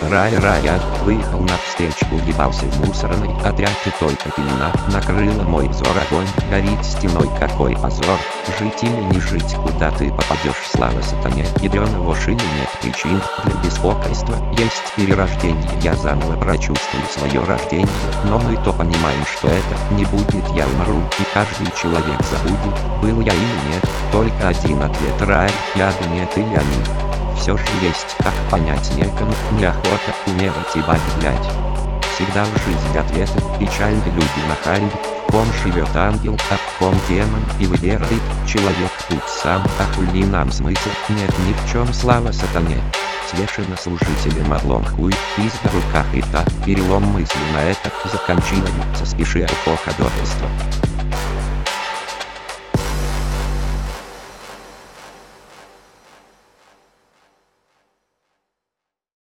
Рай, выехал навстречу, ебался в мусорной отряд, и только пелена накрыла мой взор. Огонь горит стеной, какой позор. Жить или не жить, куда ты попадешь, слава сатане. Ядреного шины нет причин для беспокойства, есть перерождение. Я заново прочувствую свое рождение, но мы то понимаем, что это не будет. Я умру, и каждый человек забудет, был я или нет. Только один ответ: рай, я, да нет или они. Все же есть, как понять некому, неохота умирать и баглять. Всегда в жизни ответы, печальные люди нахальны. В ком живет ангел, а в ком демон, и выбирает человек путь сам. А хули нам смысл, нет ни в чем, слава сатане. Священнослужителем отлом хуй, пизда в руках, и так перелом мысли на это заканчивается. Спеши от ходатайства.